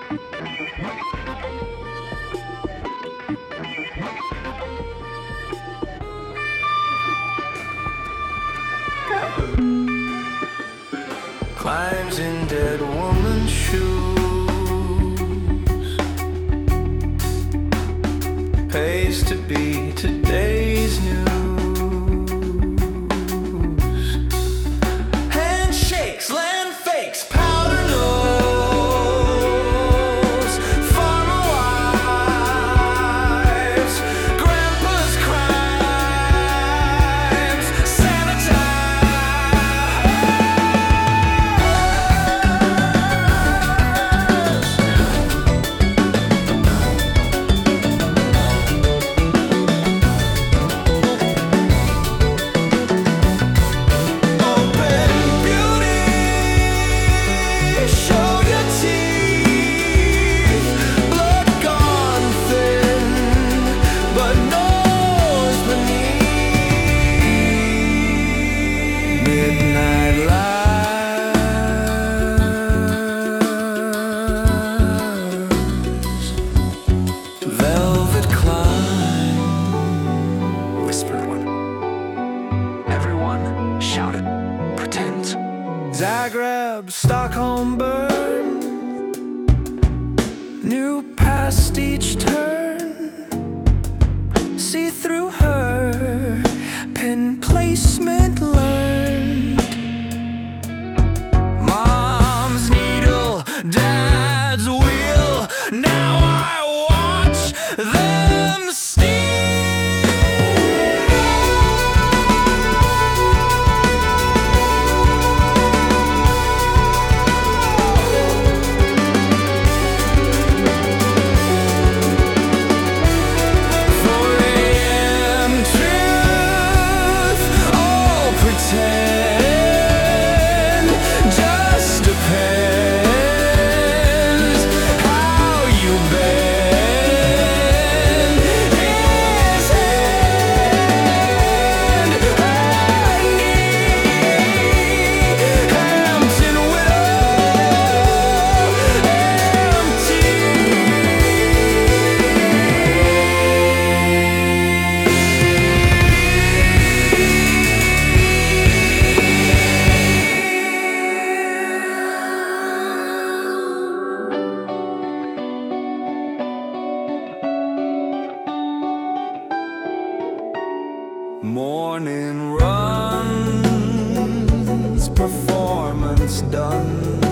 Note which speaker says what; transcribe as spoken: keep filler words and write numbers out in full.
Speaker 1: Climbs in dead woman's shoes, pays to be today's news. Handshakes, land fakes, powder nose, farmer wives, grandpa's crimes, Zagreb, Stockholm burn, new past each turn. See through her, pin placement learned. Mom's needle, dad's wheel. Now I watch them steal. Morning runs, performance done.